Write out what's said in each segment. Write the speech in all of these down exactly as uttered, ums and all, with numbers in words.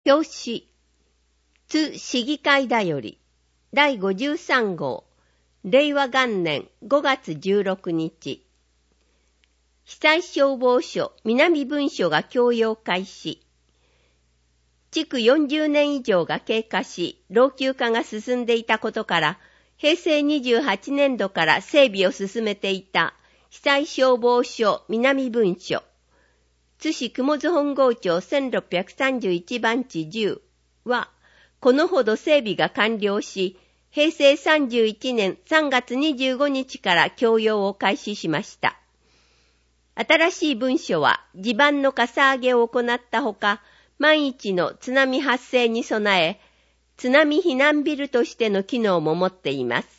表紙、津市議会だより、だいごじゅうさん号、令和元年ごがつじゅうろくにち。被災消防署南分署が供用開始。築よんじゅうねん以上が経過し、老朽化が進んでいたことから、へいせいにじゅうはちねんどから整備を進めていた被災消防署南分署。津市雲津本郷町せんろっぴゃくさんじゅういちばんちじゅうは、このほど整備が完了し、へいせいさんじゅういちねんさんがつにじゅうごにちから供用を開始しました。新しい分署は地盤のかさ上げを行ったほか、万一の津波発生に備え、津波避難ビルとしての機能も持っています。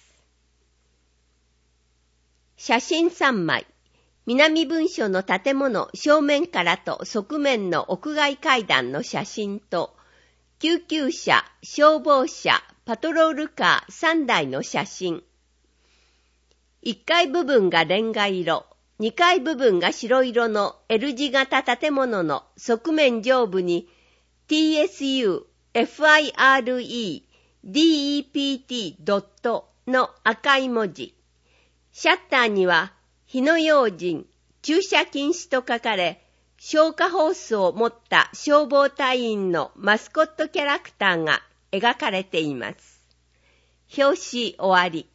写真さんまい。南分署の建物正面からと側面の屋外階段の写真と、救急車、消防車、パトロールカーさんだいの写真。いっかい部分がレンガ色、にかい部分が白色の L 字型建物の側面上部に ティーエスユー、エフアイアールイー、ディーイーピーティー ドットの赤い文字。シャッターには火の用心、駐車禁止と書かれ、消火ホースを持った消防隊員のマスコットキャラクターが描かれています。表紙終わり。